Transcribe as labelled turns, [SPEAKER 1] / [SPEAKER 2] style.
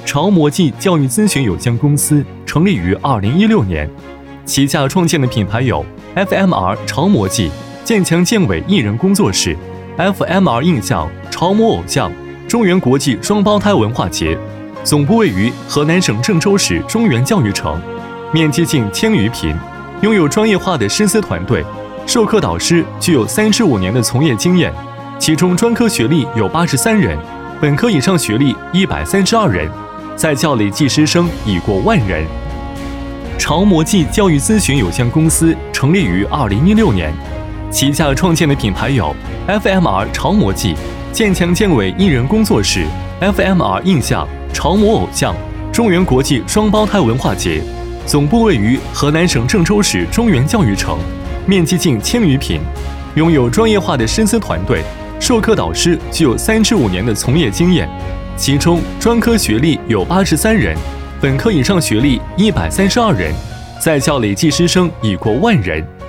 [SPEAKER 1] 潮魔技教育咨询有限公司成立于2016年，旗下创建的品牌有 FMR 潮魔技、建强建伟艺人工作室、FMR 印象、潮魔偶像、中原国际双胞胎文化节，总部位于河南省郑州市中原教育城，面积近1000余平，拥有专业化的师资团队，授课导师具有35年的从业经验，其中专科学历有83人，本科以上学历132人，在校累计师生已过10000人。潮魔技教育咨询有限公司成立于2016年，旗下创建的品牌有 FMR 潮魔技、建强建伟艺人工作室、FMR 印象、潮魔偶像、中原国际双胞胎文化节，总部位于河南省郑州市中原教育城，面积近1000余平，拥有专业化的师资团队，授课导师具有35年的从业经验，其中专科学历有83人，本科以上学历132人，在校累计师生已过10000人。